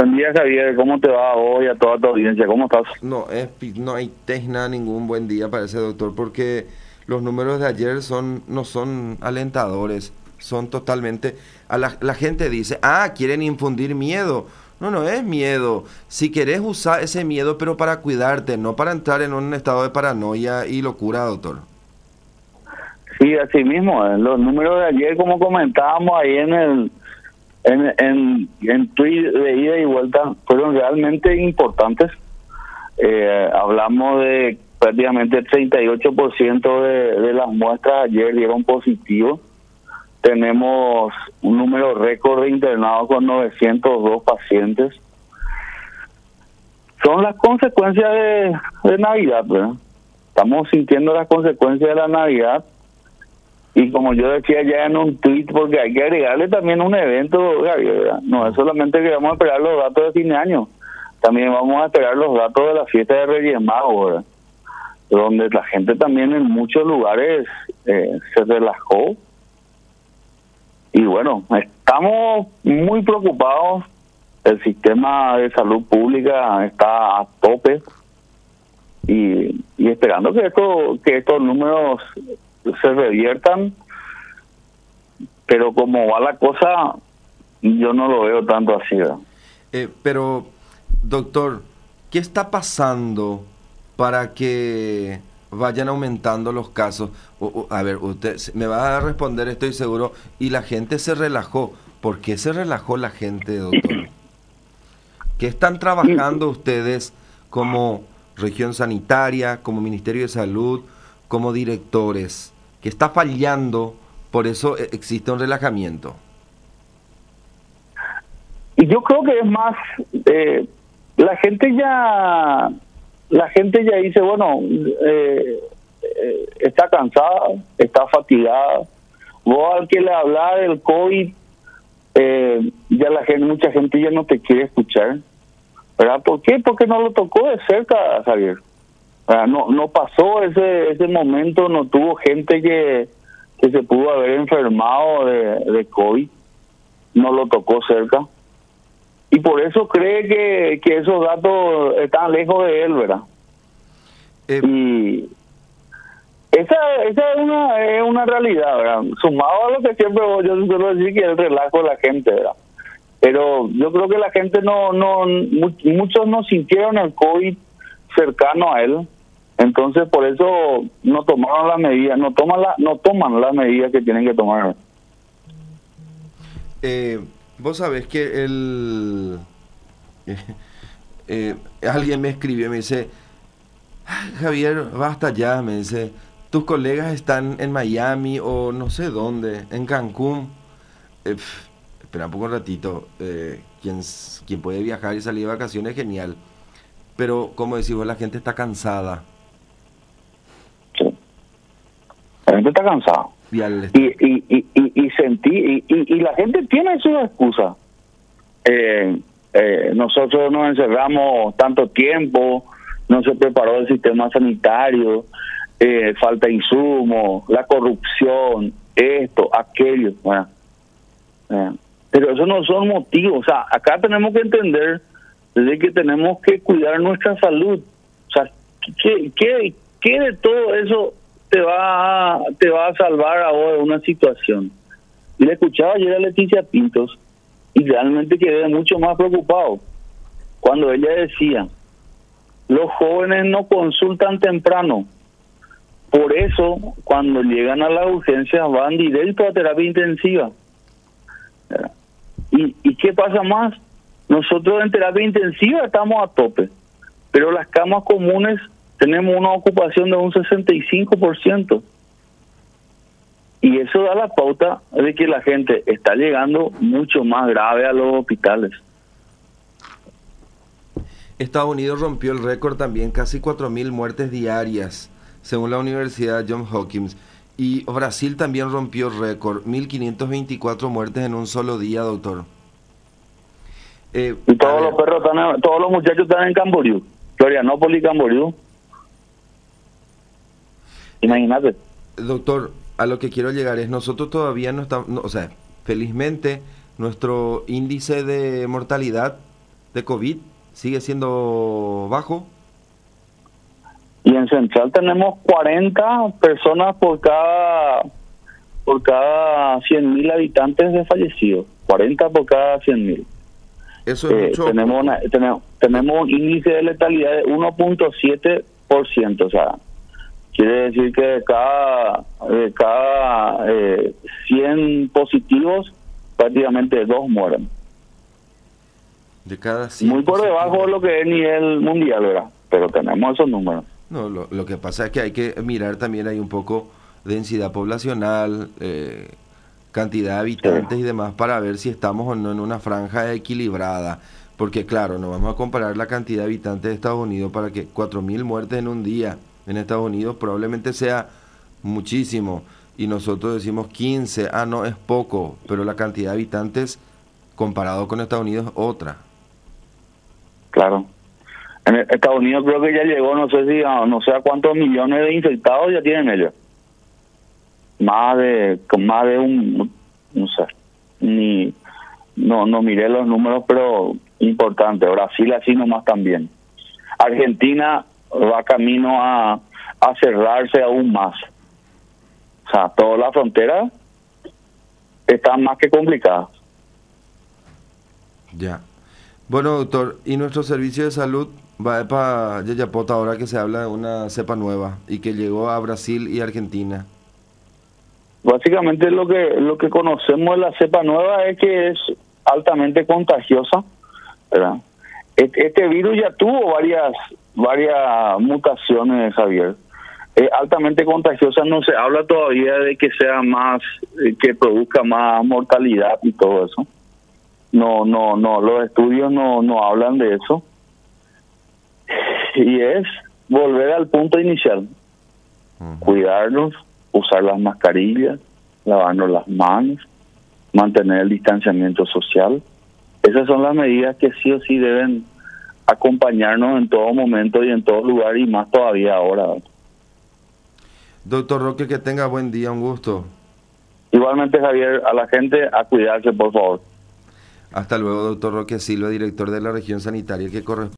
Buen día, Javier. ¿Cómo te va hoy a toda tu audiencia? ¿Cómo estás? No, no hay nada, ningún buen día para ese doctor, porque los números de ayer no son alentadores, son totalmente... la gente dice, quieren infundir miedo. No, no es miedo. Si querés usar ese miedo, pero para cuidarte, no para entrar en un estado de paranoia y locura, doctor. Sí, así mismo. Los números de ayer, como comentábamos ahí en tweet de ida y vuelta, fueron realmente importantes. Hablamos de prácticamente el 38% de las muestras ayer dieron positivo. Tenemos un número récord de internados con 902 pacientes. Son las consecuencias de Navidad, ¿verdad? Estamos sintiendo las consecuencias de la Navidad. Y como yo decía ya en un tweet, porque hay que agregarle también un evento, ¿verdad? No es solamente que vamos a esperar los datos de fin de año, también vamos a esperar los datos de la fiesta de Reyes Magos, ¿verdad? Donde la gente también en muchos lugares se relajó. Y bueno, estamos muy preocupados. El sistema de salud pública está a tope y esperando que estos números se reviertan, pero como va la cosa, yo no lo veo tanto así, ¿verdad? Pero, doctor, ¿qué está pasando para que vayan aumentando los casos? A ver, usted me va a responder, estoy seguro, y la gente se relajó. ¿Por qué se relajó la gente, doctor? ¿Qué están trabajando ustedes como región sanitaria, como Ministerio de Salud, como directores? ¿Qué está fallando? Por eso existe un relajamiento. Y yo creo que es más, la gente ya dice, bueno, está cansada, está fatigada. Vos al que le hablaba del COVID, ya mucha gente ya no te quiere escuchar, ¿verdad? ¿Por qué? Porque no lo tocó de cerca, Javier. No pasó ese momento, no tuvo gente que se pudo haber enfermado de COVID, no lo tocó cerca. Y por eso cree que esos datos están lejos de él, ¿verdad? Y esa es una realidad, ¿verdad? Sumado a lo que siempre yo suelo decir, que es el relajo de la gente, ¿verdad? Pero yo creo que la gente muchos no sintieron el COVID cercano a él, entonces por eso no tomaron las medidas, no toman las medidas que tienen que tomar. Vos sabés que alguien me escribió y me dice, Javier, basta ya, me dice, tus colegas están en Miami o no sé dónde, en Cancún. Espera un poco un ratito, quien puede viajar y salir de vacaciones, genial. Pero, como decís vos, la gente está cansada. Sí. La gente está cansada. Y la gente tiene sus excusas. Nosotros nos encerramos tanto tiempo, no se preparó el sistema sanitario, falta insumos, la corrupción, esto, aquello. Pero eso no son motivos. O sea, acá tenemos que entender de que tenemos que cuidar nuestra salud. O sea, ¿qué de todo eso te va a salvar ahora de una situación? Y le escuchaba ayer a Leticia Pintos y realmente quedé mucho más preocupado cuando ella decía, los jóvenes no consultan temprano, por eso cuando llegan a las urgencias van directo a terapia intensiva. ¿Y qué pasa más? Nosotros en terapia intensiva estamos a tope, pero las camas comunes tenemos una ocupación de un 65%. Y eso da la pauta de que la gente está llegando mucho más grave a los hospitales. Estados Unidos rompió el récord también, casi 4.000 muertes diarias, según la Universidad Johns Hopkins. Y Brasil también rompió récord, 1.524 muertes en un solo día, doctor. Y todos los perros todos los muchachos están en Camboriú, Florianópolis y Camboriú. Imagínate. Doctor, a lo que quiero llegar es, nosotros todavía no estamos, o sea, felizmente nuestro índice de mortalidad de COVID sigue siendo bajo. Y en Central tenemos 40 personas por cada 100.000 habitantes de fallecidos. 40 por cada 100.000. Eso es mucho. Tenemos un índice de letalidad de 1.7%. O sea, quiere decir que de cada 100 positivos, prácticamente 2 mueren. De cada 100 muy por positivos. debajo de lo que es nivel mundial, ¿verdad? Pero tenemos esos números. No, lo que pasa es que hay que mirar también hay un poco densidad poblacional, cantidad de habitantes y demás para ver si estamos o no en una franja equilibrada. Porque claro, no vamos a comparar la cantidad de habitantes de Estados Unidos para que 4.000 muertes en un día en Estados Unidos probablemente sea muchísimo. Y nosotros decimos 15, no es poco, pero la cantidad de habitantes comparado con Estados Unidos es otra. Claro. En Estados Unidos creo que ya llegó, no sé a cuántos millones de infectados ya tienen ellos. Más de un, no sé, no miré los números, pero importante. Brasil así nomás también. Argentina va camino a cerrarse aún más. O sea, toda la frontera está más que complicada. Ya. Bueno, doctor, ¿y nuestro servicio de salud va para Yayapota ahora que se habla de una cepa nueva y que llegó a Brasil y Argentina? Básicamente lo que conocemos de la cepa nueva es que es altamente contagiosa, ¿verdad? Este virus ya tuvo varias mutaciones, Javier. Es altamente contagiosa, no se habla todavía de que sea más, que produzca más mortalidad y todo eso. No, los estudios no hablan de eso. Y es volver al punto inicial. Cuidarnos, usar las mascarillas, lavarnos las manos, mantener el distanciamiento social. Esas son las medidas que sí o sí deben acompañarnos en todo momento y en todo lugar, y más todavía ahora. Doctor Roque, que tenga buen día, un gusto. Igualmente, Javier, a la gente a cuidarse, por favor. Hasta luego, doctor Roque Silva, director de la región sanitaria que corresponde.